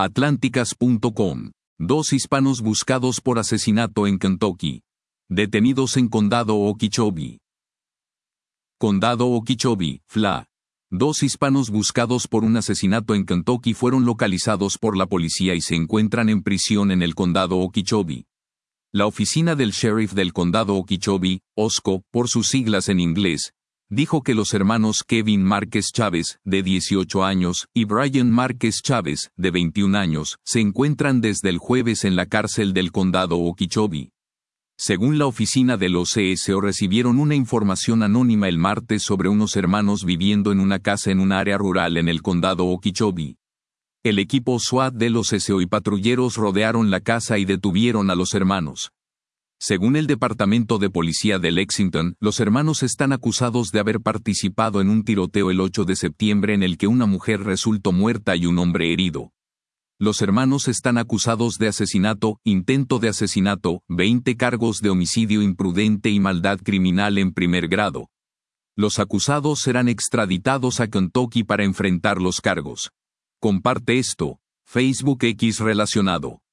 Atlánticas.com. 2 hispanos buscados por asesinato en Kentucky. Detenidos en Condado Okeechobee. Condado Okeechobee, FLA. 2 hispanos buscados por un asesinato en Kentucky fueron localizados por la policía y se encuentran en prisión en el Condado Okeechobee. La oficina del sheriff del Condado Okeechobee, OSCO, por sus siglas en inglés, dijo que los hermanos Kevin Márquez Chávez, de 18 años, y Brian Márquez Chávez, de 21 años, se encuentran desde el jueves en la cárcel del Condado Okeechobee. Según la oficina del OCSO, recibieron una información anónima el martes sobre unos hermanos viviendo en una casa en un área rural en el Condado Okeechobee. El equipo SWAT del OCSO y patrulleros rodearon la casa y detuvieron a los hermanos. Según el Departamento de Policía de Lexington, los hermanos están acusados de haber participado en un tiroteo el 8 de septiembre en el que una mujer resultó muerta y un hombre herido. Los hermanos están acusados de asesinato, intento de asesinato, 20 cargos de homicidio imprudente y maldad criminal en primer grado. Los acusados serán extraditados a Kentucky para enfrentar los cargos. Comparte esto. Facebook X relacionado.